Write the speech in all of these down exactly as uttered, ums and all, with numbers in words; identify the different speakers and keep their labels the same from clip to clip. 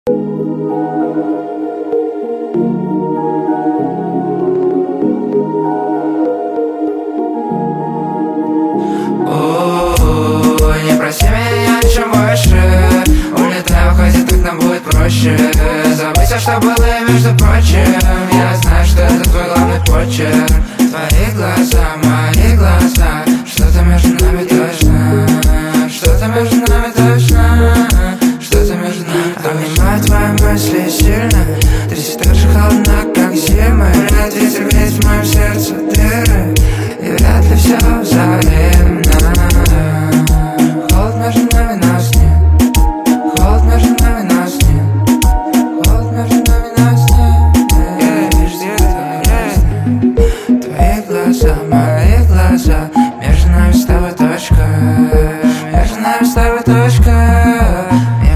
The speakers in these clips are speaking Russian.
Speaker 1: Не проси меня чем больше, улетаю, хотя так нам будет проще. Забыть все, что было между прочим. Я знаю, что это твой главный почерк. Твои глаза, мои глаза, что-то между нами точно, что-то между нами точно, что-то между нами точно. Обнимаю твои мысли сильно, ты все так же холодна, как зима. Вряд ветер греет в моем сердце дыры, и вряд ли все взаимно. Холод между нами нас нет, холод между нами нас нет, холод между нами нас нет. Я вижу где-то твои глаза, мои глаза, между нами с тобой точка, между нами с тобой точка.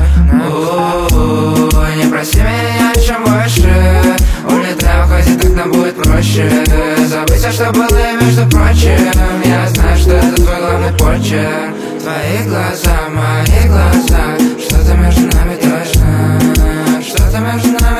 Speaker 1: Не проси меня чем больше, улетаю, хотя так нам будет проще. Забыть все, что было между прочим. Я знаю, что это твой главный почерк. Твои глаза, мои глаза, что-то между нами точно, что-то между нами